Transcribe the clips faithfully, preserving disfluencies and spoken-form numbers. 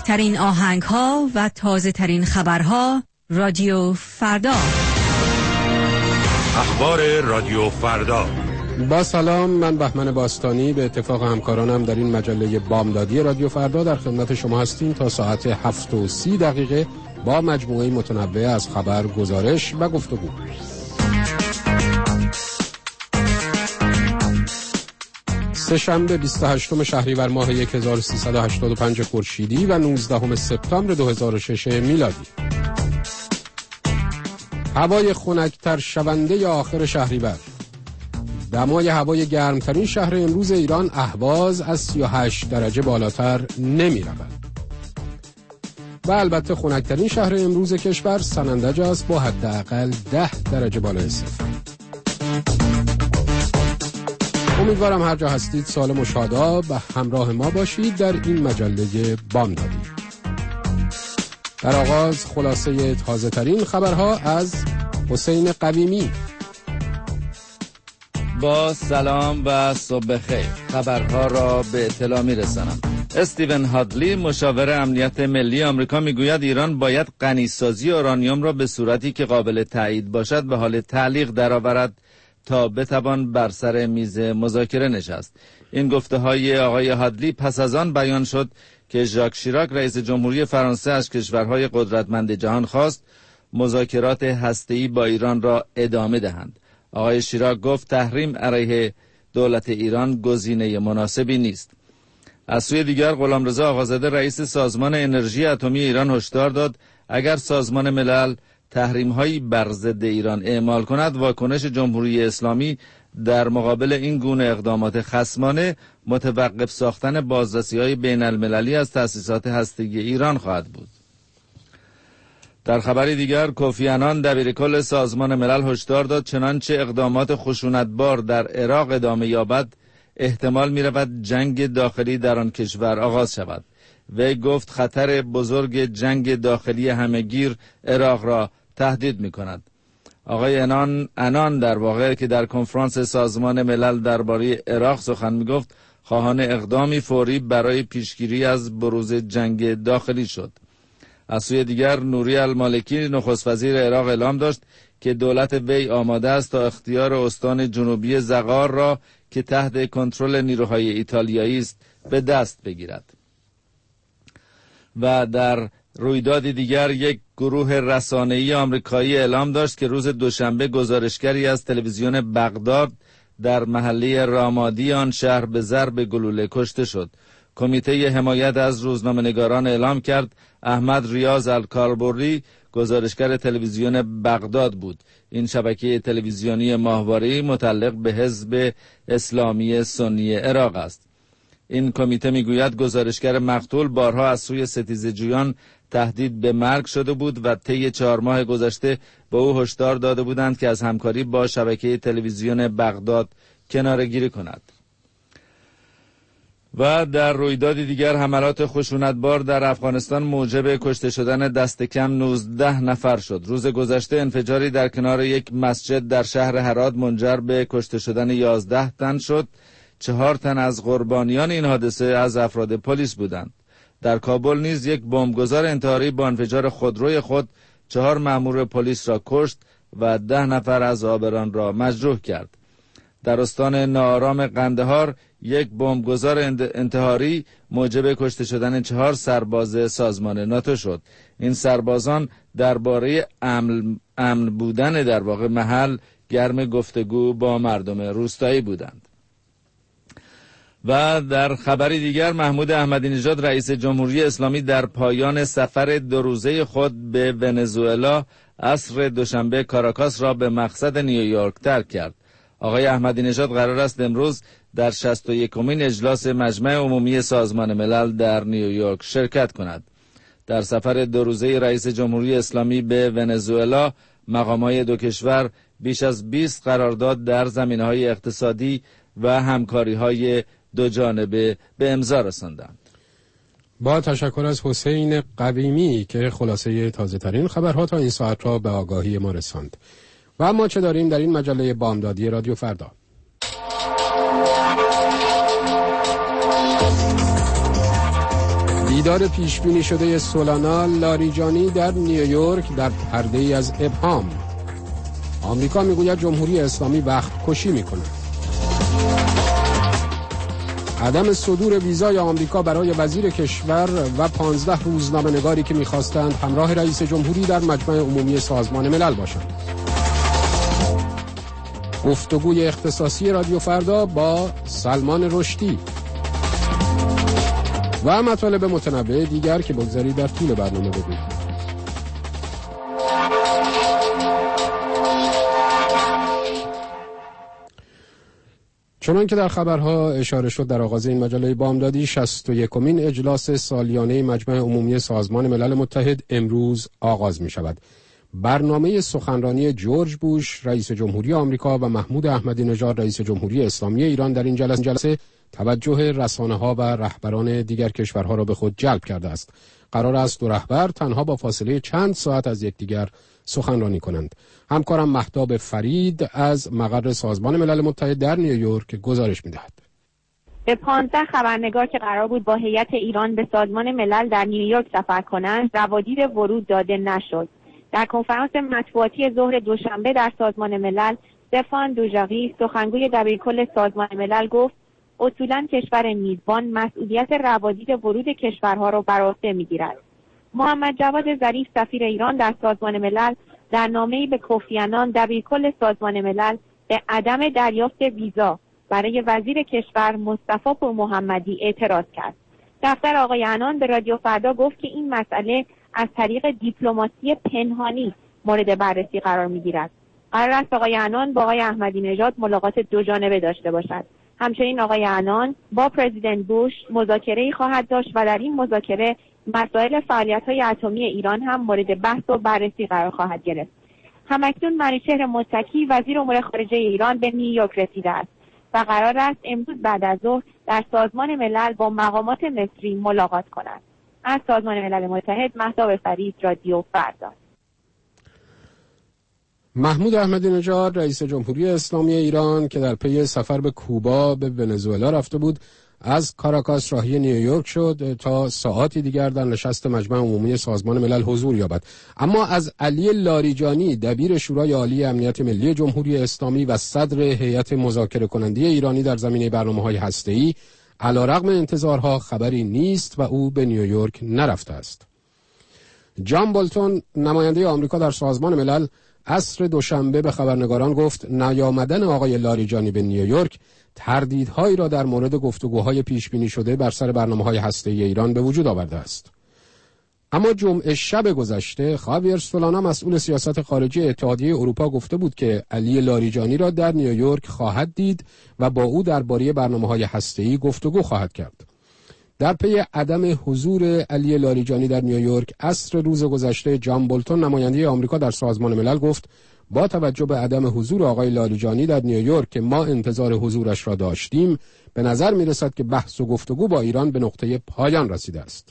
بهترین آهنگ ها و تازه ترین خبرها. رادیو فردا. اخبار رادیو فردا. با سلام، من بهمن باستانی به اتفاق همکارانم در این مجله بامدادی رادیو فردا در خدمت شما هستیم تا ساعت هفت و سی دقیقه با مجموعه متنوع از خبر، گزارش و گفتگو. سه‌شنبه بیست و هشتم شهریور ماه هزار و سیصد و هشتاد و پنج خورشیدی و نوزدهم سپتامبر دو هزار و شش میلادی. هوای خنک‌تر شونده آخر شهریور. دمای هوای گرمترین شهر امروز ایران اهواز از سی و هشت درجه بالاتر نمی رود. و البته خنک‌ترین شهر امروز کشور سنندج است با حداقل ده درجه بالای صفر. امیدوارم هر جا هستید سالم و شاداب و همراه ما باشید در این مجله بامدادی. در آغاز خلاصه تازه ترین خبرها از حسین قویمی. با سلام و صبح بخیر. خبرها را به اطلاع می‌رسانم. استیون هادلی مشاور امنیت ملی آمریکا میگوید ایران باید غنیسازی اورانیوم را به صورتی که قابل تایید باشد به حال تعلیق درآورد تا بتوان بر سر میز مذاکره نشست. این گفته‌های آقای هادلی پس از آن بیان شد که ژاک شیراک رئیس جمهوری فرانسه از کشورهای قدرتمند جهان خواست مذاکرات هسته‌ای با ایران را ادامه دهند. آقای شیراک گفت تحریم علیه دولت ایران گزینه مناسبی نیست. از سوی دیگر غلامرضا آقازاده رئیس سازمان انرژی اتمی ایران هشدار داد اگر سازمان ملل تحریم‌هایی بر ضد ایران اعمال کند واکنش جمهوری اسلامی در مقابل این گونه اقدامات خصمانه متوقف ساختن بازرسی‌های بین‌المللی از تأسیسات هسته‌ای ایران خواهد بود. در خبری دیگر کوفی عنان دبیرکل سازمان ملل هشدار داد چنانچه اقدامات خشونتبار در عراق ادامه یابد احتمال می‌رود جنگ داخلی در آن کشور آغاز شود. وی گفت خطر بزرگ جنگ داخلی همه‌گیر عراق را تهدید می‌کند. آقای عنان عنان در واقع که در کنفرانس سازمان ملل درباره عراق سخن می‌گفت خواهان اقدامی فوری برای پیشگیری از بروز جنگ داخلی شد. از سوی دیگر نوری المالکی نخست وزیر عراق اعلام داشت که دولت وی آماده است تا اختیار استان جنوبی زغار را که تحت کنترل نیروهای ایتالیایی است به دست بگیرد. و در رویدادی دیگر یک گروه رسانه‌ای آمریکایی اعلام داشت که روز دوشنبه گزارشگری از تلویزیون بغداد در محله رامادی آن شهر به ضرب گلوله کشته شد. کمیته حمایت از روزنامه‌نگاران اعلام کرد احمد ریاض الکاربوری گزارشگر تلویزیون بغداد بود. این شبکه تلویزیونی ماهواره‌ای متعلق به حزب اسلامی سنی عراق است. این کمیته میگوید گزارشگر مقتول بارها از سوی ستیزجویان تهدید به مرگ شده بود و طی چهار ماه گذشته به او هشدار داده بودند که از همکاری با شبکه تلویزیون بغداد کناره‌گیری کند. و در رویدادی دیگر حملات خشونتبار در افغانستان موجب کشته شدن دست کم نوزده نفر شد. روز گذشته انفجاری در کنار یک مسجد در شهر هرات منجر به کشته شدن یازده تن شد. چهار تن از قربانیان این حادثه از افراد پلیس بودند. در کابل نیز یک بمبگذار انتحاری با انفجار خودروی خود چهار مأمور پلیس را کشت و ده نفر از عابران را مجروح کرد. در استان ناآرام قندهار یک بمبگذار انتحاری موجب کشته شدن چهار سرباز سازمان ناتو شد. این سربازان درباره امن, امن بودن در واقع محل گرم گفتگو با مردم روستایی بودند. و در خبری دیگر محمود احمدی نژاد رئیس جمهوری اسلامی در پایان سفر دو روزه خود به ونزوئلا عصر دوشنبه کاراکاس را به مقصد نیویورک ترک کرد. آقای احمدی نژاد قرار است امروز در شصت و یکمین اجلاس مجمع عمومی سازمان ملل در نیویورک شرکت کند. در سفر دو روزه رئیس جمهوری اسلامی به ونزوئلا مقام‌های دو کشور بیش از بیست قرارداد در زمینه‌های اقتصادی و همکاری‌های دو جانبه به امضا رساندند. با تشکر از حسین قویمی که خلاصه تازه ترین خبرها تا این ساعت را به آگاهی ما رساند. و اما چه داریم در این مجله بامدادی رادیو فردا؟ دیدار پیش بینی شده سولانا لاریجانی در نیویورک در پرده ای از ابهام. آمریکا میگوید جمهوری اسلامی وقت کشی میکند. عدم صدور ویزای آمریکا برای وزیر کشور و پانزده روزنامه‌نگاری که می‌خواستند همراه رئیس جمهوری در مجمع عمومی سازمان ملل باشند. گفتگوی اختصاصی رادیو فردا با سلمان رشدی و مطالب متنوع دیگر که بگذارید در طول برنامه بگویید. چنان که در خبرها اشاره شد در آغاز این مجله بامدادی شصت و یکمین اجلاس سالیانه مجمع عمومی سازمان ملل متحد امروز آغاز می شود. برنامه سخنرانی جورج بوش رئیس جمهوری آمریکا و محمود احمدی نژاد رئیس جمهوری اسلامی ایران در این جلسه, جلسه توجه رسانه‌ها و رهبران دیگر کشورها را به خود جلب کرده است. قرار است دو رهبر تنها با فاصله چند ساعت از یکدیگر سخنرانی کنند. همکارم مهتاب فرید از مقر سازمان ملل متحد در نیویورک گزارش می‌دهد. به پانزده خبرنگار که قرار بود با هیئت ایران به سازمان ملل در نیویورک سفر کنند، روادید ورود داده نشد. در کنفرانس مطبوعاتی ظهر دوشنبه در سازمان ملل، استفان دوژاقی سخنگوی دبیرکل سازمان ملل گفت اصولاً کشور میزبان مسئولیت روادید ورود کشورها را بر عهده می‌گیرد. محمد جواد ظریف سفیر ایران در سازمان ملل در نامه‌ای به کوفی عنان دبیرکل سازمان ملل به عدم دریافت ویزا برای وزیر کشور مصطفی پور محمدی اعتراض کرد. دفتر آقای عنان به رادیو فردا گفت که این مسئله از طریق دیپلماسی پنهانی مورد بررسی قرار می‌گیرد. قرار است آقای عنان با آقای احمدی نژاد ملاقات دو جانبه داشته باشد. همچنین آقای عنان با پرزیدنت بوش مذاکره‌ای خواهد داشت و در این مذاکره مسائل فعالیت‌های اتمی ایران هم مورد بحث و بررسی قرار خواهد گرفت. همکنون منوچهر متکی وزیر امور خارجه ایران به نیویورک رسیده است و قرار است امروز بعد از ظهر در سازمان ملل با مقامات مصری ملاقات کند. از سازمان ملل متحد مهتاب فرید، رادیو فردا. محمود احمدی نژاد رئیس جمهوری اسلامی ایران که در پی سفر به کوبا به ونزوئلا رفته بود از کاراکاس راهی نیویورک شد تا ساعاتی دیگر در نشست مجمع عمومی سازمان ملل حضور یابد. اما از علی لاریجانی دبیر شورای عالی امنیت ملی جمهوری اسلامی و صدر هیئت مذاکره کننده ایرانی در زمینه برنامه‌های هسته‌ای علیرغم انتظارها خبری نیست و او به نیویورک نرفته است. جان بولتون نماینده آمریکا در سازمان ملل عصر دوشنبه به خبرنگاران گفت نیامدن آقای لاریجانی به نیویورک تردیدهایی را در مورد گفتگوهای پیش بینی شده بر سر برنامه‌های هسته‌ای ایران به وجود آورده است. اما جمعه شب گذشته خاویر سولانا مسئول سیاست خارجی اتحادیه اروپا گفته بود که علی لاریجانی را در نیویورک خواهد دید و با او درباره برنامه‌های هسته‌ای گفتگو خواهد کرد. در پی عدم حضور علی لاریجانی در نیویورک عصر روز گذشته جان بولتون نماینده آمریکا در سازمان ملل گفت با توجه به عدم حضور آقای لاریجانی در نیویورک که ما انتظار حضورش را داشتیم به نظر می رسد که بحث و گفتگو با ایران به نقطه پایان رسیده است.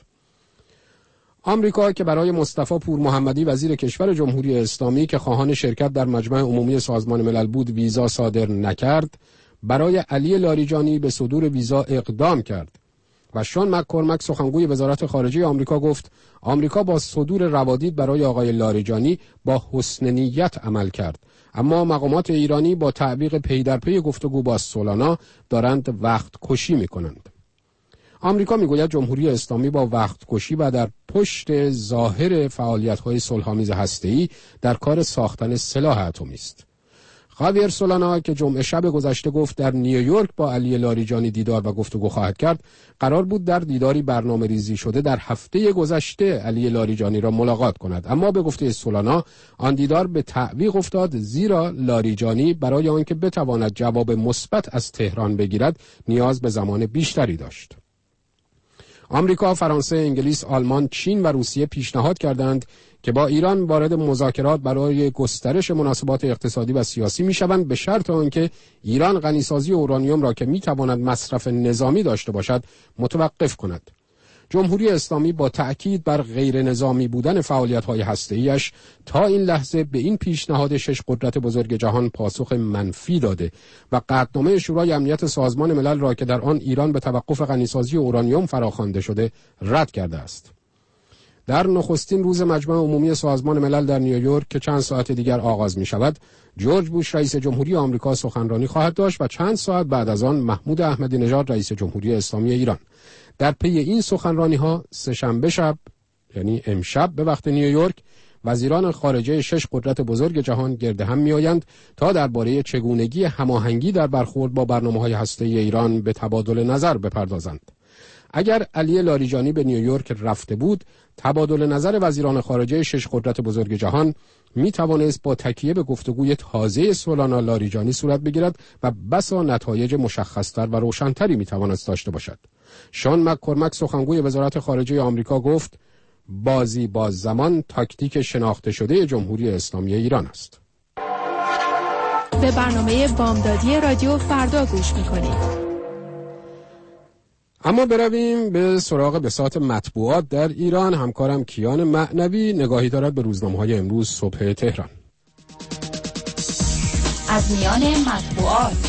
آمریکا که برای مصطفی پور محمدی وزیر کشور جمهوری اسلامی که خواهان شرکت در مجمع عمومی سازمان ملل بود ویزا صادر نکرد، برای علی لاریجانی به صدور ویزا اقدام کرد و شون مک‌کورمک سخنگوی وزارت خارجه آمریکا گفت آمریکا با صدور روادید برای آقای لاریجانی با حسن نیت عمل کرد، اما مقامات ایرانی با تعویق پی در پی گفتگو با سولانا دارند وقت کشی می کنند. آمریکا میگوید جمهوری اسلامی با وقت کشی و در پشت ظاهر فعالیت‌های صلح‌آمیز هسته‌ای در کار ساختن سلاح اتمی است. خاویر سولانا که جمعه شب گذشته گفت در نیویورک با علی لاریجانی دیدار و گفتگو خواهد کرد، قرار بود در دیداری برنامه ریزی شده در هفته گذشته علی لاریجانی را ملاقات کند، اما به گفته سولانا آن دیدار به تعویق افتاد زیرا لاریجانی برای آنکه بتواند جواب مثبت از تهران بگیرد نیاز به زمان بیشتری داشت. آمریکا، فرانسه، انگلیس، آلمان، چین و روسیه پیشنهاد کردند که با ایران وارد مذاکرات برای گسترش مناسبات اقتصادی و سیاسی میشوند به شرط آنکه ایران غنیسازی اورانیوم را که میتواند مصرف نظامی داشته باشد متوقف کند. جمهوری اسلامی با تأکید بر غیر نظامی بودن فعالیت‌های هسته‌ایش تا این لحظه به این پیشنهاد شش قدرت بزرگ جهان پاسخ منفی داده و قطعنامه شورای امنیت سازمان ملل را که در آن ایران به توقف غنیسازی اورانیوم فراخوانده شده رد کرده است. در نخستین روز مجمع عمومی سازمان ملل در نیویورک که چند ساعت دیگر آغاز می شود، جورج بوش رئیس جمهوری آمریکا سخنرانی خواهد داشت و چند ساعت بعد از آن محمود احمدی نژاد رئیس جمهوری اسلامی ایران. در پی این سخنرانی ها سه‌شنبه شب یعنی امشب به وقت نیویورک وزیران خارجه شش قدرت بزرگ جهان گرد هم می آیند تا درباره چگونگی هماهنگی در برخورد با برنامه‌های هسته‌ای ایران به تبادل نظر بپردازند. اگر علی لاریجانی به نیویورک رفته بود، تبادل نظر وزیران خارجه شش قدرت بزرگ جهان می توانست با تکیه به گفتگوی تازه سولانا لاریجانی صورت بگیرد و بسا نتایج مشخصتر و روشنتری می توانست داشته باشد. شان مک‌کورمک سخنگوی وزارت خارجه آمریکا گفت: بازی باز زمان تاکتیک شناخته شده جمهوری اسلامی ایران است. به برنامه بامدادی رادیو فردا گوش می‌کنید. اما برویم به سراغ بساط مطبوعات در ایران. همکارم کیان معنوی نگاهی دارد به روزنامه‌های امروز صبح تهران. از میان مطبوعات: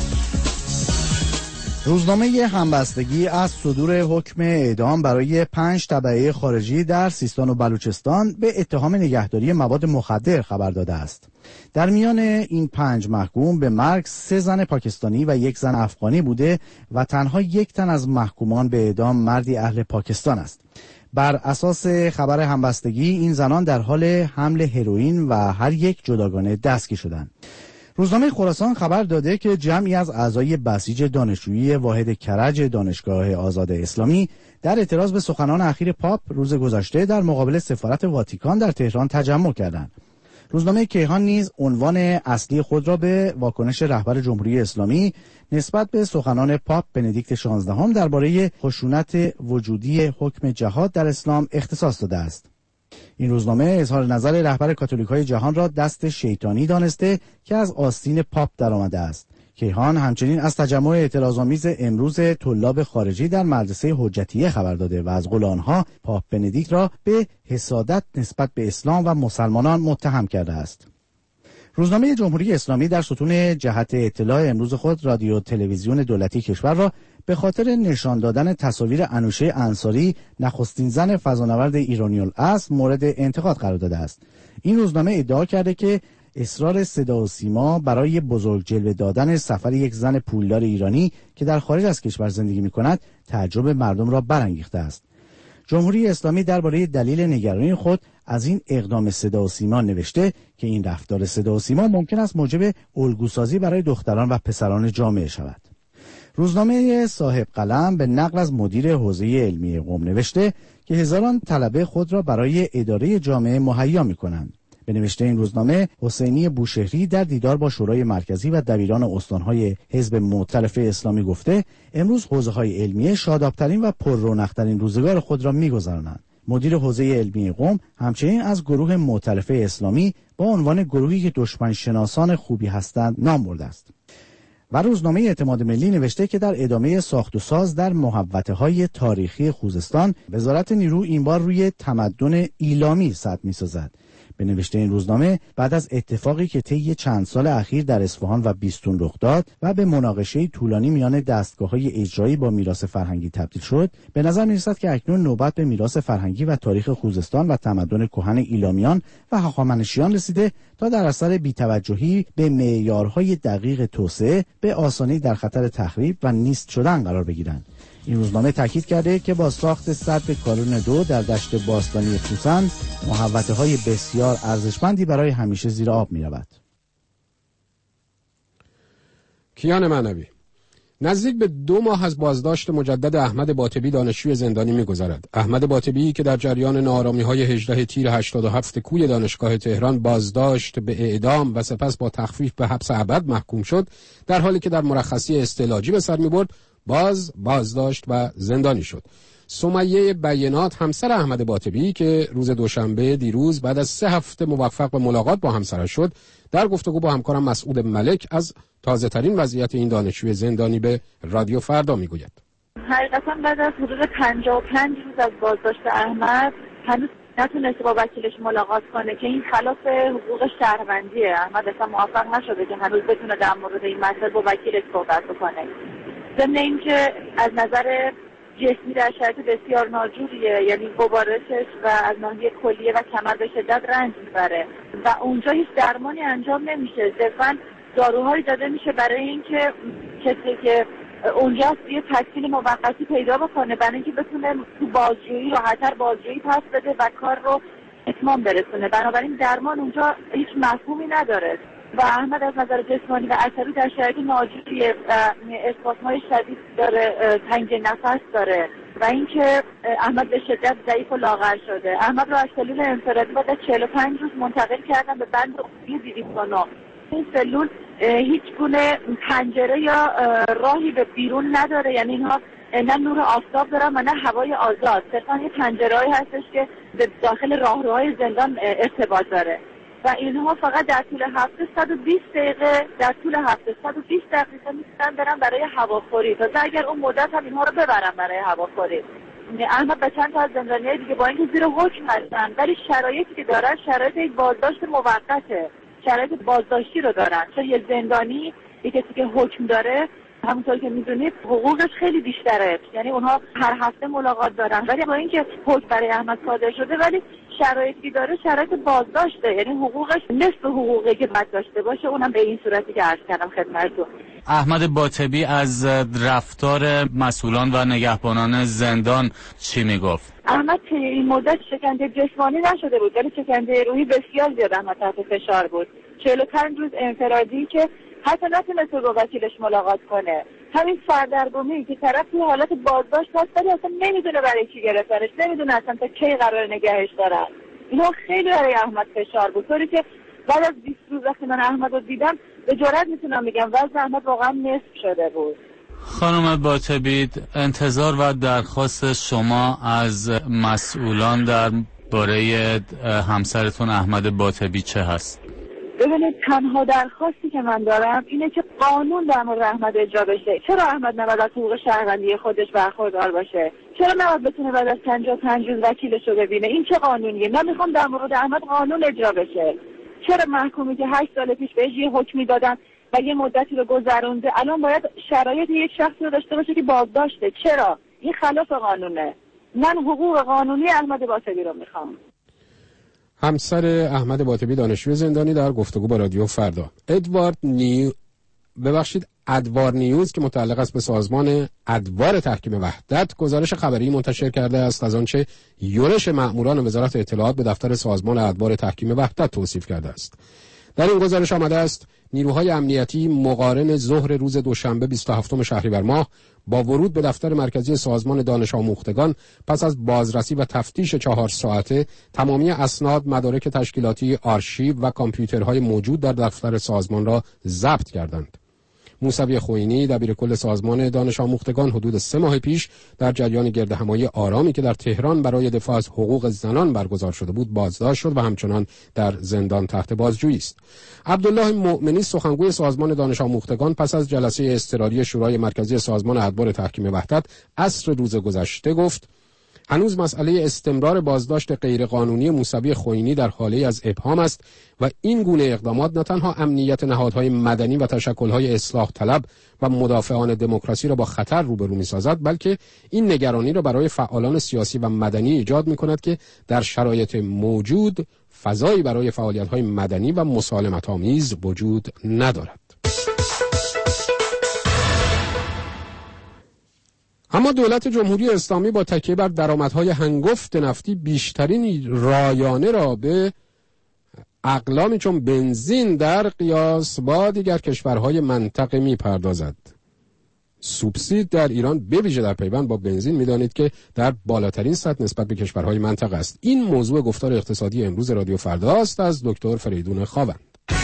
روزنامه همبستگی از صدور حکم اعدام برای پنج تبعه خارجی در سیستان و بلوچستان به اتهام نگهداری مواد مخدر خبر داده است. در میان این پنج محکوم به مرگ سه زن پاکستانی و یک زن افغانی بوده و تنها یک تن از محکومان به اعدام مردی اهل پاکستان است. بر اساس خبر همبستگی این زنان در حال حمل هروئین و هر یک جداگانه دستگیر شدند. روزنامه خراسان خبر داده که جمعی از اعضای بسیج دانشجویی واحد کرج دانشگاه آزاد اسلامی در اعتراض به سخنان اخیر پاپ روز گذشته در مقابل سفارت واتیکان در تهران تجمع کردند. روزنامه کیهان نیز عنوان اصلی خود را به واکنش رهبر جمهوری اسلامی نسبت به سخنان پاپ بندیکت شانزدهم درباره خشونت وجودی حکم جهاد در اسلام اختصاص داده است. این روزنامه اظهار نظر رهبر کاتولیک‌های جهان را دست شیطانی دانسته که از آستین پاپ درآمده است. کیهان همچنین از تجمع اعتراض‌آمیز امروز طلاب خارجی در مدرسه حجتیه خبر داده و از قول آنها پاپ بندیکت را به حسادت نسبت به اسلام و مسلمانان متهم کرده است. روزنامه جمهوری اسلامی در ستون جهت اطلاع امروز خود رادیو تلویزیون دولتی کشور را به خاطر نشان دادن تصاویر انوشه انصاری نخستین زن فضانورد ایرانی‌الاصل مورد انتقاد قرار داده است. این روزنامه ادعا کرده که اصرار صدا و سیما برای بزرگ جلوه دادن سفر یک زن پولدار ایرانی که در خارج از کشور زندگی می‌کند تعجب مردم را برانگیخته است. جمهوری اسلامی درباره دلیل نگرانی خود از این اقدام صدا و سیما نوشته که این رفتار صدا و سیما ممکن است موجب الگوسازی برای دختران و پسران جامعه شود. روزنامه صاحب قلم به نقل از مدیر حوزه علمی قم نوشته که هزاران طلبه خود را برای اداره جامعه مهیا می‌کنند. به نوشته این روزنامه، حسینی بوشهری در دیدار با شورای مرکزی و دبیران استان‌های حزب مؤتلف اسلامی گفته امروز حوزه‌های علمیه شاداب‌ترین و پررونق‌ترین روزگار خود را می‌گذرانند. مدیر حوزه علمی قم همچنین از گروه مؤتلف اسلامی با عنوان گروهی که دشمن شناسان خوبی هستند نام برده است. و روزنامه اعتماد ملی نوشته که در ادامه ساخت و ساز در محوطه‌های تاریخی خوزستان، وزارت نیرو این بار روی تمدن ایلامی سد می‌سازد. به نوشته این روزنامه بعد از اتفاقی که طی چند سال اخیر در اصفهان و بیستون رخ داد و به مناقشه طولانی میان دستگاه‌های اجرایی با میراث فرهنگی تبدیل شد، به نظر می‌رسد که اکنون نوبت به میراث فرهنگی و تاریخ خوزستان و تمدن کهن ایلامیان و هخامنشیان رسیده تا در اثر بی‌توجهی به معیارهای دقیق توسعه به آسانی در خطر تخریب و نیست شدن قرار بگیرند. این روزنامه تاکید کرده که با ساخت سد کارون دو در دشت باستانی توسن محوطه‌های بسیار ارزشمندی برای همیشه زیر آب می‌رود. کیان معنوی: نزدیک به دو ماه از بازداشت مجدد احمد باطبی دانشجوی زندانی می‌گذرد. احمد باطبی که در جریان ناآرامی‌های هجده تیر هشتاد و هفت کوی دانشگاه تهران بازداشت به اعدام و سپس با تخفیف به حبس ابد محکوم شد، در حالی که در مرخصی استعلاجی به سر می‌برد، باز بازداشت و زندانی شد. سمیه بینات همسر احمد باطبی که روز دوشنبه دیروز بعد از سه هفته موفق به ملاقات با همسرش شد، در گفتگو با همکارم مسعود ملک از تازه ترین وضعیت این دانشجوی زندانی به رادیو فردا میگوید. حقیقتا بعد از حدود پنجاه و پنج روز از بازداشت احمد هنوز نتونسته با وکیلش ملاقات کنه که این خلاف حقوق شهروندیه. احمد اصلا موفق نشده که هنوز بتونه در مورد این مسئله با وکیلش صحبت بکنه. ضمن اینکه از نظر جسمی در شرایط بسیار ناجوریه، یعنی گوارشش و از ناحیه کلیه و کمر به شدت رنج میبره و اونجا هیچ درمانی انجام نمیشه. صرفاً داروهایی داده میشه برای اینکه کسی که اونجا یه تسهیل موقتی پیدا بکنه برای اینکه بتونه تو بازجویی راحت‌تر بازجویی پس بده و کار رو اتمام برسونه. بنابراین درمان اونجا هیچ مفهومی نداره و احمد از نظر جسمانی و عصبی در شرایط ناجوریه و اسپاسم‌های شدید داره، تنگ نفس داره و اینکه احمد به شدت ضعیف و لاغر شده. احمد رو از سلول انفرادی بعد از چهل و پنج روز منتقل کردن به بند عمومی دویست و نه. این سلول هیچ گونه پنجره یا راهی به بیرون نداره، یعنی اینها نه نور آفتاب دارن و نه هوای آزاد، صرفا یه پنجره‌ای هستش که به داخل راهروهای زندان ارتباط داره و اینها فقط در طول هفته صد و بیست دقیقه در طول هفته صد و بیست دقیقه میتونن برن برای هواخوری، تا اگر اون مدت هم اینها رو ببرن برای هواخوری. احمد و چند تا از زندانیای دیگه با اینکه زیر حکم هستن ولی شرایطی که دارن شرایط یک بازداشت موقته، شرایط بازداشتی رو دارن، چون یه زندانی یه کسی که حکم داره همونطور که میدونید حقوقش خیلی بیشتره، یعنی اونها هر هفته ملاقات دارن، ولی با اینکه حکم برای احمد صادر شده ولی شرایطی داره شرایط بازداشته، یعنی حقوقش نصف حقوقی که باید داشته باشه، اونم به این صورتی که عرض کردم خدمتتون. احمد باطبی از رفتار مسئولان و نگهبانان زندان چی میگفت؟ احمد که این مدت شکنجه جسمانی نشده بود ولی شکنجه روحی بسیار زیاد احمد تحت فشار بود. چهل و پنج روز انفرادی که حتی نتونسته با وکیلش ملاقات کنه. همین سردرگمی که طرف توی حالت بازداشت هست ولی اصلا نمیدونه برای چی گرفتنش، نمیدونه اصلا تا کی قرار نگهش دارن. اینا خیلی برای احمد فشار بود، طوری که بعد از بیست روز وقتی من احمد رو دیدم به جرئت میتونم بگم وضع احمد واقعا نصف شده بود. خانم باطبی، انتظار و درخواست شما از مسئولان در باره همسرتون احمد باطبی چه هست؟ ببینید تنها درخواستی که من دارم اینه که قانون در مورد احمد اجرا بشه. چرا احمد نباید از حقوق شهروندی خودش برخوردار باشه؟ چرا نباید بتونه بعد از پنجاه و پنج روز وکیلش رو ببینه؟ این چه قانونیه؟ من میخوام در مورد احمد قانون اجرا بشه. چرا محکومی که هشت سال پیش بهش یه حکمی دادن و یه مدتی رو گذرونده الان باید شرایط یک شخصی رو داشته باشه که بازداشته؟ چرا؟ این خلاف قانونه. من حقوق قانونی احمد باطبی رو میخوام. همسر احمد باطبی دانشجوی زندانی در گفتگو با رادیو فردا. ادوارد نیو ببخشید ادوار نیوز که متعلق است به سازمان ادوار تحکیم وحدت گزارش خبری منتشر کرده است از آنچه یورش مأموران وزارت اطلاعات به دفتر سازمان ادوار تحکیم وحدت توصیف کرده است. در این گزارش آمده است نیروهای امنیتی مقارن ظهر روز دوشنبه بیست و هفتم شهریور ماه با ورود به دفتر مرکزی سازمان دانش آموختگان پس از بازرسی و تفتیش چهار ساعته تمامی اسناد، مدارک تشکیلاتی، آرشیو و کامپیوترهای موجود در دفتر سازمان را ضبط کردند. موسوی خوئینی دبیرکل سازمان دانش آموختگان حدود سه ماه پیش در جریان گردهمایی آرامی که در تهران برای دفاع از حقوق زنان برگزار شده بود بازداشت شد و همچنان در زندان تحت بازجویی است. عبدالله مؤمنی سخنگوی سازمان دانش آموختگان پس از جلسه اضطراری شورای مرکزی سازمان ادوار تحکیم وحدت عصر روز گذشته گفت هنوز مسئله استمرار بازداشت غیرقانونی موسوی خوئینی در حاله از ابهام است و این گونه اقدامات نه تنها امنیت نهادهای مدنی و تشکل‌های اصلاح طلب و مدافعان دموکراسی را با خطر روبرو می‌سازد بلکه این نگرانی را برای فعالان سیاسی و مدنی ایجاد می‌کند که در شرایط موجود فضایی برای فعالیت‌های مدنی و مسالمت‌آمیز وجود ندارد. اما دولت جمهوری اسلامی با تکیه بر درآمدهای هنگفت نفتی بیشترین رایانه را به اقلامی چون بنزین در قیاس با دیگر کشورهای منطقه می‌پردازد. سوبسید در ایران به ویژه در پیوند با بنزین می‌دانید که در بالاترین سطح نسبت به کشورهای منطقه است. این موضوع گفتار اقتصادی امروز رادیو فردا است از دکتر فریدون خاوند.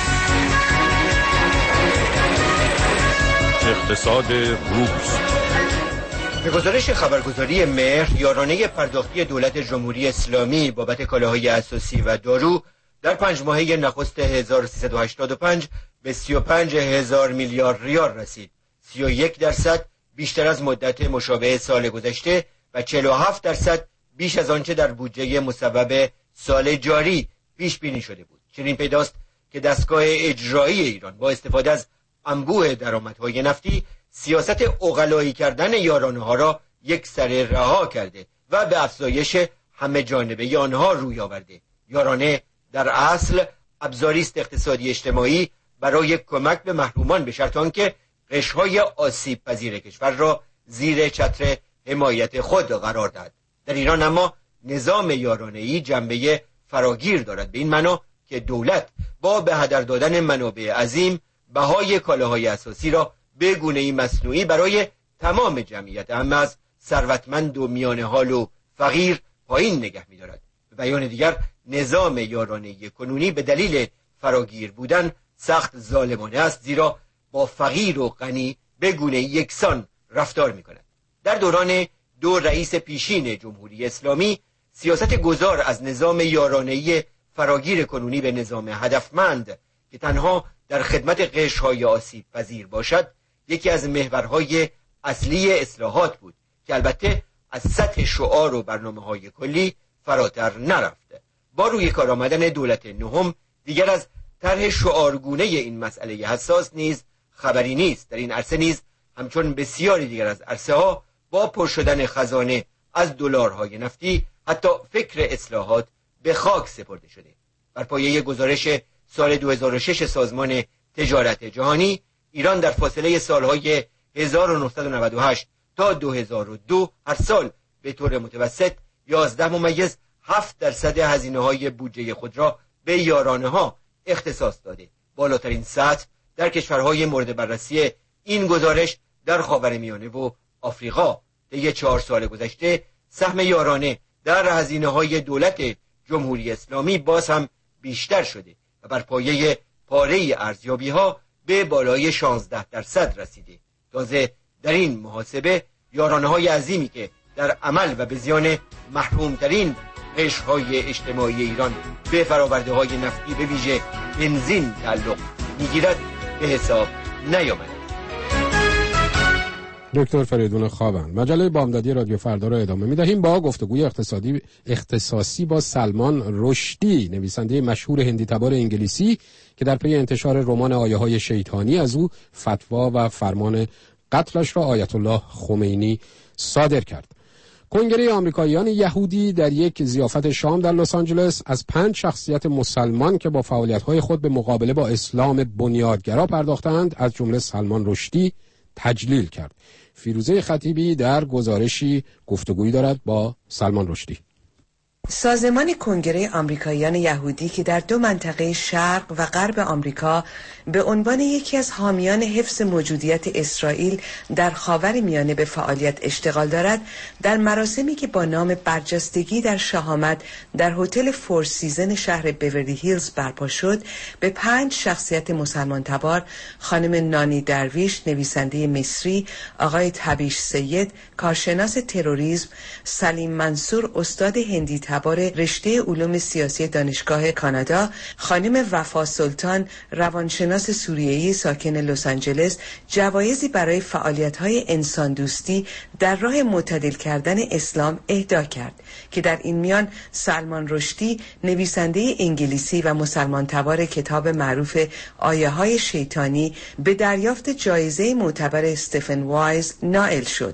اقتصاد روز. به گزارش خبرگزاری مهر یارانه پرداختی دولت جمهوری اسلامی بابت کالاهای اساسی و دارو در پنج ماهه نخست هزار و سیصد و هشتاد و پنج به سی و پنج هزار میلیارد ریال رسید. سی و یک درصد بیشتر از مدت مشابه سال گذشته و چهل و هفت درصد بیش از آنچه در بودجه مصوب سال جاری پیش بینی شده بود. چنین پیداست که دستگاه اجرایی ایران با استفاده از انبوه درآمدهای نفتی سیاست عقلایی کردن یارانه ها را یک سره رها کرده و به افزایش همه جانبه آنها روی آورده. یارانه در اصل ابزاری است اقتصادی اجتماعی برای کمک به محرومان به شرط آنکه قشرهای آسیب پذیر کشور را زیر چتر حمایت خود قرار دهد. در ایران اما نظام یارانه‌ای جنبه فراگیر دارد، به این معنا که دولت با به هدر دادن منابع عظیم بهای کالاهای اساسی را به گونه‌ای مصنوعی برای تمام جمعیت اما از ثروتمند و میانه حال و فقیر پایین نگه می‌دارد. به بیان دیگر نظام یارانه‌ای کنونی به دلیل فراگیر بودن سخت ظالمانه است، زیرا با فقیر و غنی به گونه‌ای یکسان رفتار می‌کند. در دوران دو رئیس پیشین جمهوری اسلامی سیاست گذار از نظام یارانه‌ای فراگیر کنونی به نظام هدفمند که تنها در خدمت قشرهای آسیب پذیر باشد یکی از محورهای اصلی اصلاحات بود که البته از سطح شعار و برنامه‌های کلی فراتر نرفته. با روی کار آمدن دولت نهم دیگر از طرح شعارگونه این مسئله حساس نیز خبری نیست. در این عرصه نیز همچون بسیاری دیگر از عرصه ها با پر شدن خزانه از دلارهای نفتی حتی فکر اصلاحات به خاک سپرده شده. بر پایه گزارش سال دو هزار و شش سازمان تجارت جهانی، ایران در فاصله سالهای هزار و نهصد و نود و هشت تا دو هزار و دو هر سال به طور متوسط یازده ممیز هفت درصد هزینه های بودجه خود را به یارانه ها اختصاص داده. بالاترین سطح در کشورهای مورد بررسی این گزارش در خاورمیانه و آفریقا. طی چهار سال گذشته سهم یارانه در هزینه های دولت جمهوری اسلامی باز هم بیشتر شده و بر پایه پاره ارزیابی ها به بالای شانزده درصد رسیده. تازه در این محاسبه یارانه های عظیمی که در عمل و به زیان محرومترین قشرهای اجتماعی ایران به فراورده های نفتی به ویژه بنزین تعلق میگیرد به حساب نیامده. دکتر فریدون خاوند. مجله بامدادی رادیو فردا را ادامه می‌دهیم با گفتگوی اقتصادی اختصاصی با سلمان رشدی، نویسنده مشهور هندی تبار انگلیسی که در پی انتشار رمان آیه‌های شیطانی از او فتوا و فرمان قتلش را آیت الله خمینی صادر کرد. کنگره آمریکاییان یهودی در یک ضیافت شام در لس آنجلس از پنج شخصیت مسلمان که با فعالیت‌های خود به مقابله با اسلام بنیادگرا پرداختند از جمله سلمان رشدی تجلیل کرد. فیروزه خطیبی در گزارشی گفتگویی دارد با سلمان رشدی. سازمان کنگره آمریکاییان یهودی که در دو منطقه شرق و غرب آمریکا به عنوان یکی از حامیان حفظ موجودیت اسرائیل در خاورمیانه به فعالیت اشتغال دارد، در مراسمی که با نام برجستگی در شهامت در هتل فور سیزن شهر بیورلی هیلز برپا شد، به پنج شخصیت مسلمان تبار، خانم نانی درویش نویسنده مصری، آقای تبیش سید کارشناس تروریسم، سلیم منصور استاد هندی تبار رشته علوم سیاسی دانشگاه کانادا، خانم وفا سلطان روانشناس سوریه‌ای ساکن لس آنجلس جوایزی برای فعالیت‌های انسان دوستی در راه معتدل کردن اسلام اهدا کرد که در این میان سلمان رشدی نویسنده انگلیسی و مسلمان تبار کتاب معروف آیه‌های شیطانی به دریافت جایزه معتبر استفن وایز نائل شد.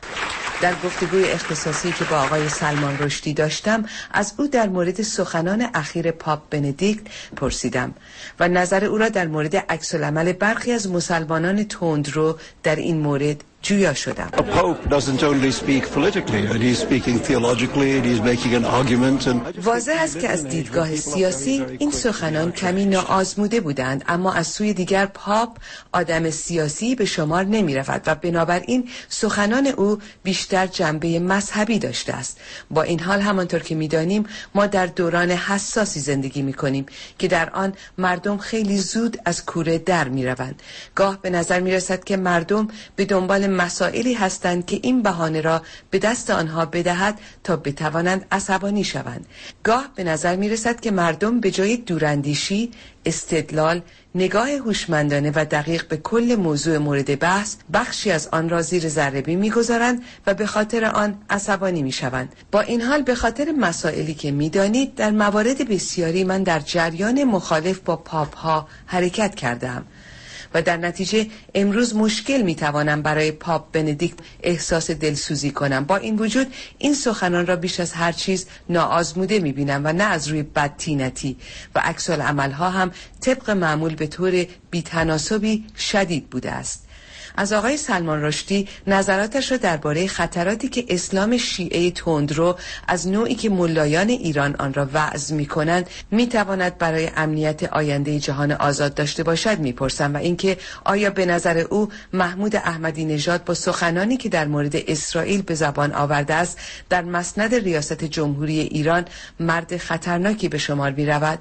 در گفتگوی اختصاصی که با آقای سلمان رشدی داشتم از او در مورد سخنان اخیر پاپ بندیکت پرسیدم و نظر او را در مورد عکس‌العمل برخی از مسلمانان تندرو در این مورد جویا شدم. A pope doesn't only speak politically, and he's speaking theologically, and he's making an argument. And واضح است که از دیدگاه سیاسی این سخنان کمی ناآزموده بودند، اما از سوی دیگر پاپ آدم سیاسی به شمار نمی رود و بنابراین سخنان او بیشتر جنبه مذهبی داشته است. با این حال همانطور که می دانیم ما در دوران حساسی زندگی می کنیم که در آن مردم خیلی زود از کوره در می روند. گاه به نظر می رسد که مردم به دنبال مسائلی هستند که این بهانه را به دست آنها بدهد تا بتوانند عصبانی شوند. گاه به نظر می رسد که مردم به جای دوراندیشی، استدلال، نگاه هوشمندانه و دقیق به کل موضوع مورد بحث، بخشی از آن را زیر ذره‌بین می‌گذارند و به خاطر آن عصبانی می‌شوند. با این حال به خاطر مسائلی که می‌دانید در موارد بسیاری من در جریان مخالف با پاپ‌ها حرکت کردم و در نتیجه امروز مشکل میتوانم برای پاپ بندیکت احساس دلسوزی کنم. با این وجود این سخنان را بیش از هر چیز ناآزموده میبینم و نه از روی بدتینتی و عکس العملها هم طبق معمول به طور بی‌تناسبی شدید بوده است. از آقای سلمان رشدی نظراتش را درباره خطراتی که اسلام شیعه تندرو از نوعی که ملایان ایران آن را وعظ می‌کنند می‌تواند برای امنیت آینده جهان آزاد داشته باشد می‌پرسم، و اینکه آیا به نظر او محمود احمدی نژاد با سخنانی که در مورد اسرائیل به زبان آورده است در مسند ریاست جمهوری ایران مرد خطرناکی به شمار می‌رود؟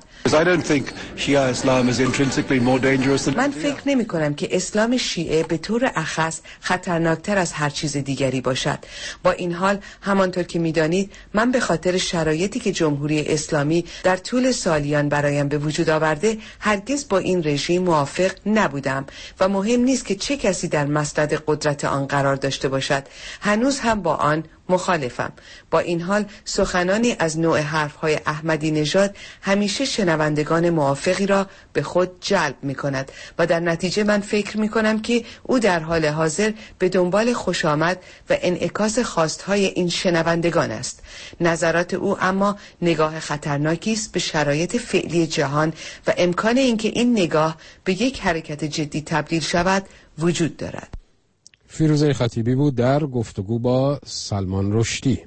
من فکر نمی‌کنم که اسلام شیعه به طور اخص خطرناکتر از هر چیز دیگری باشد. با این حال همانطور که می‌دانید من به خاطر شرایطی که جمهوری اسلامی در طول سالیان برایم به وجود آورده هرگز با این رژیم موافق نبودم و مهم نیست که چه کسی در مسند قدرت آن قرار داشته باشد، هنوز هم با آن مخالفم. با این حال سخنانی از نوع حرفهای احمدی نژاد همیشه شنوندگان موافقی را به خود جلب می کند و در نتیجه من فکر می کنم که او در حال حاضر به دنبال خوشامد و انعکاس خواستهای این شنوندگان است. نظرات او اما نگاه خطرناکی است به شرایط فعلی جهان و امکان اینکه این نگاه به یک حرکت جدی تبدیل شود وجود دارد. فیروزه خطیبی بود در گفتگو با سلمان رشدی.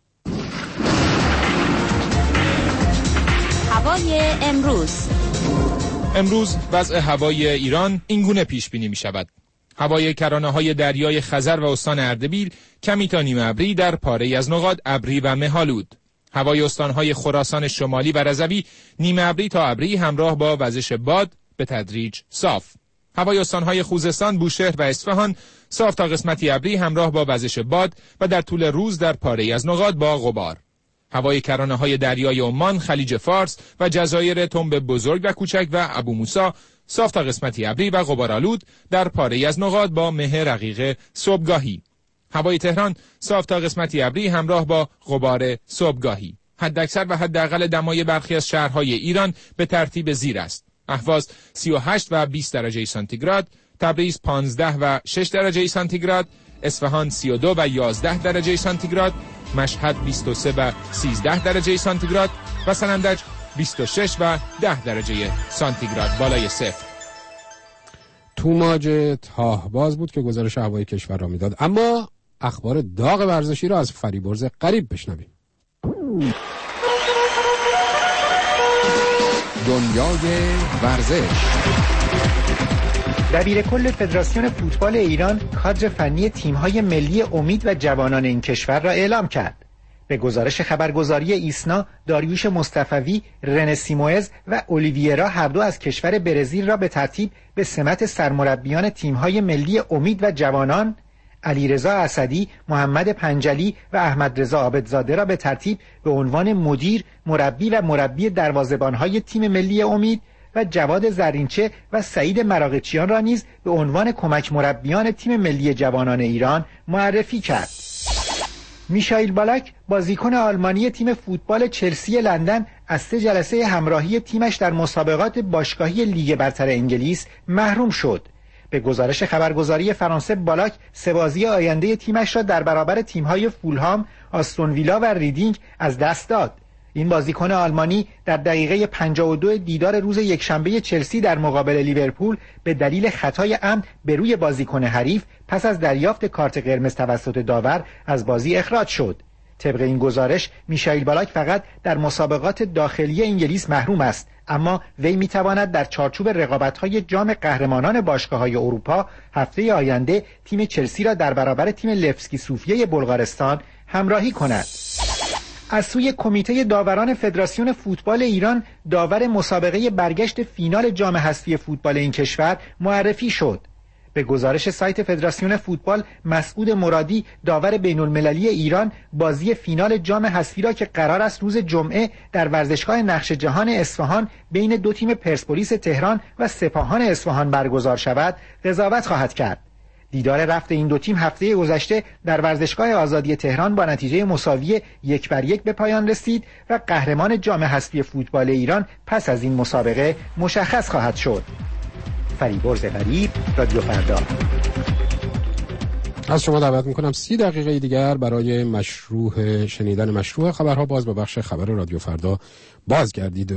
هوای امروز. امروز وضع هوای ایران اینگونه پیش بینی می شود. هوای کرانه‌های دریای خزر و استان اردبیل کمی تا نیمه ابری، در پاره‌ای از نقاط ابری و مه‌آلود. هوای استان‌های خراسان شمالی و رضوی نیمه ابری تا ابری همراه با وزش باد به تدریج صاف. هوای استان‌های خوزستان، بوشهر و اصفهان صاف تا قسمتی ابری همراه با وزش باد و در طول روز در پاره‌ای از نقاط با غبار. هوای کرانه‌های دریای عمان، خلیج فارس و جزایر تنب بزرگ و کوچک و ابو موسی صاف تا قسمتی ابری و غبارآلود، در پاره‌ای از نقاط با مه رقیق صبحگاهی. هوای تهران صاف تا قسمتی ابری همراه با غبار صبحگاهی. حداکثر و حداقل دمای برخی از شهرهای ایران به ترتیب زیر است: اهواز سی و هشت و بیست درجه سانتیگراد، تبریز پانزده و شش درجه سانتیگراد، اصفهان سی و دو و یازده درجه سانتیگراد، مشهد بیست و سه و سیزده درجه سانتیگراد و سنندج بیست و شش و ده درجه سانتیگراد بالای صفر. توماج تاهباز بود که گزارش هوای کشور را میداد. اما اخبار داغ ورزشی را از فریبرز قریب بشنویم. دنیای ورزش. دبیر کل فدراسیون فوتبال ایران کادر فنی تیم‌های ملی امید و جوانان این کشور را اعلام کرد. به گزارش خبرگزاری ایسنا، داریوش مصطفوی، رنه سیموئز و اولیویرا هر دو از کشور برزیل را به ترتیب به سمت سرمربیان تیم‌های ملی امید و جوانان، علیرضا اسدی، محمد پنجلی و احمد رضا عابدزاده را به ترتیب به عنوان مدیر، مربی و مربی دروازه‌بان‌های تیم ملی امید و جواد زرینچه و سعید مراغچیان را نیز به عنوان کمک مربیان تیم ملی جوانان ایران معرفی کرد. میشائیل بالاک، بازیکن آلمانی تیم فوتبال چلسی لندن، از سه جلسه همراهی تیمش در مسابقات باشگاهی لیگ برتر انگلیس محروم شد. به گزارش خبرگزاری فرانسه، بالاک سه بازی آینده تیمش را در برابر تیم‌های فولهام، آستون ویلا و ریدینگ از دست داد. این بازیکن آلمانی در دقیقه پنجاه و دو دیدار روز یکشنبه چلسی در مقابل لیورپول به دلیل خطای عمد به روی بازیکن حریف پس از دریافت کارت قرمز توسط داور از بازی اخراج شد. طبق این گزارش میشائیل بالاک فقط در مسابقات داخلی انگلیس محروم است، اما وی میتواند در چارچوب رقابت‌های جام قهرمانان باشگاه‌های اروپا هفته آینده تیم چلسی را در برابر تیم لفسکی صوفیه بلغارستان همراهی کند. از سوی کمیته داوران فدراسیون فوتبال ایران، داور مسابقه برگشت فینال جام حذفی فوتبال این کشور معرفی شد. به گزارش سایت فدراسیون فوتبال، مسعود مرادی داور بین المللی ایران بازی فینال جام حذفی را که قرار است روز جمعه در ورزشگاه نقش جهان اصفهان بین دو تیم پرسپولیس تهران و سپاهان اصفهان برگزار شود قضاوت خواهد کرد. دیدار رفت این دو تیم هفته گذشته در ورزشگاه آزادی تهران با نتیجه مساوی یک بر یک به پایان رسید و قهرمان جام حذفی فوتبال ایران پس از این مسابقه مشخص خواهد شد. فریبرز غریب، رادیو فردا. از شما دعوت میکنم سی دقیقه دیگر برای مشروع شنیدن مشروع خبرها باز به بخش خبر رادیو فردا بازگردید.